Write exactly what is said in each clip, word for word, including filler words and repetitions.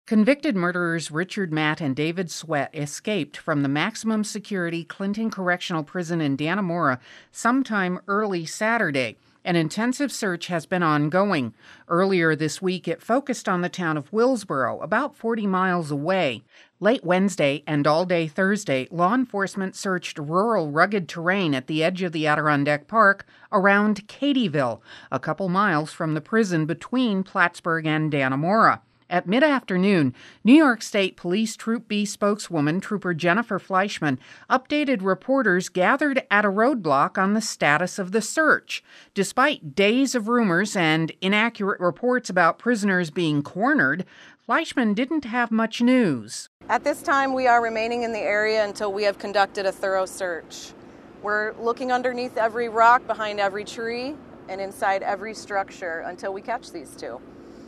Convicted murderers Richard Matt and David Sweat escaped from the maximum security Clinton Correctional Prison in Dannemora sometime early Saturday. An intensive search has been ongoing. Earlier this week, it focused on the town of Willsboro, about forty miles away. Late Wednesday and all day Thursday, law enforcement searched rural, rugged terrain at the edge of the Adirondack Park around Cadieville, a couple miles from the prison between Plattsburgh and Dannemora. At mid-afternoon, New York State Police Troop B spokeswoman Trooper Jennifer Fleischman updated reporters gathered at a roadblock on the status of the search. Despite days of rumors and inaccurate reports about prisoners being cornered, Fleischman didn't have much news. At this time, we are remaining in the area until we have conducted a thorough search. We're looking underneath every rock, behind every tree, and inside every structure until we catch these two.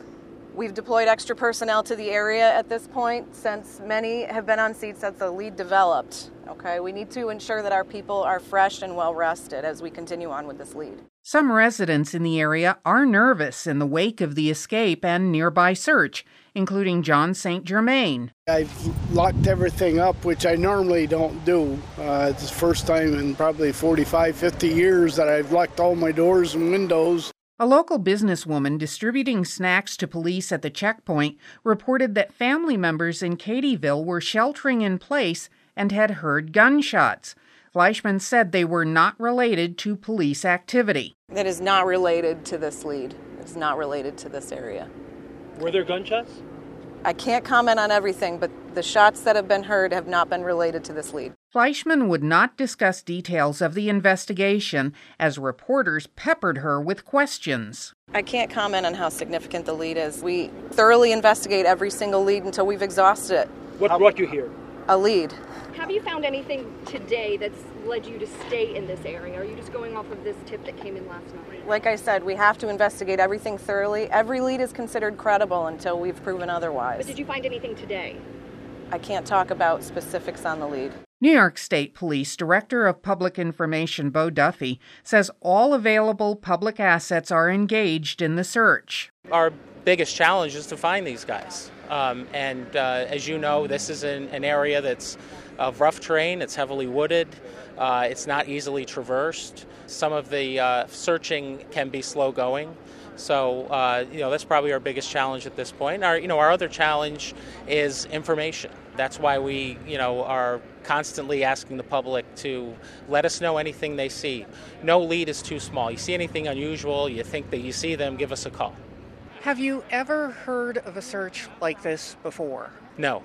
We've deployed extra personnel to the area at this point since many have been on scene since the lead developed. Okay, we need to ensure that our people are fresh and well rested as we continue on with this lead. Some residents in the area are nervous in the wake of the escape and nearby search, including John Saint Germain. I've locked everything up, which I normally don't do. Uh, it's the first time in probably forty-five, fifty years that I've locked all my doors and windows. A local businesswoman distributing snacks to police at the checkpoint reported that family members in Cadieville were sheltering in place and had heard gunshots. Fleischman said they were not related to police activity. That is not related to this lead. It's not related to this area. Were there gunshots? I can't comment on everything, but the shots that have been heard have not been related to this lead. Fleischman would not discuss details of the investigation as reporters peppered her with questions. I can't comment on how significant the lead is. We thoroughly investigate every single lead until we've exhausted it. What brought you here? A lead. Have you found anything today that's led you to stay in this area? Are you just going off of this tip that came in last night? Like I said, we have to investigate everything thoroughly. Every lead is considered credible until we've proven otherwise. But did you find anything today? I can't talk about specifics on the lead. New York State Police Director of Public Information Bo Duffy says all available public assets are engaged in the search. Our biggest challenge is to find these guys. Um, and uh, as you know, this is an, an area that's of rough terrain, it's heavily wooded, uh, it's not easily traversed. Some of the uh, searching can be slow going. So, uh, you know, that's probably our biggest challenge at this point. Our, you know, our other challenge is information. That's why we, you know, are constantly asking the public to let us know anything they see. No lead is too small. You see anything unusual, you think that you see them, give us a call. Have you ever heard of a search like this before? No.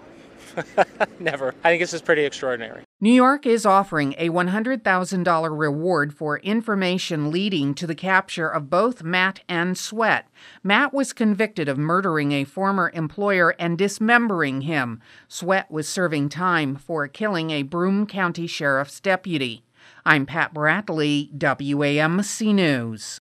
Never. I think this is pretty extraordinary. New York is offering a one hundred thousand dollars reward for information leading to the capture of both Matt and Sweat. Matt was convicted of murdering a former employer and dismembering him. Sweat was serving time for killing a Broome County Sheriff's deputy. I'm Pat Bradley, W A M C News.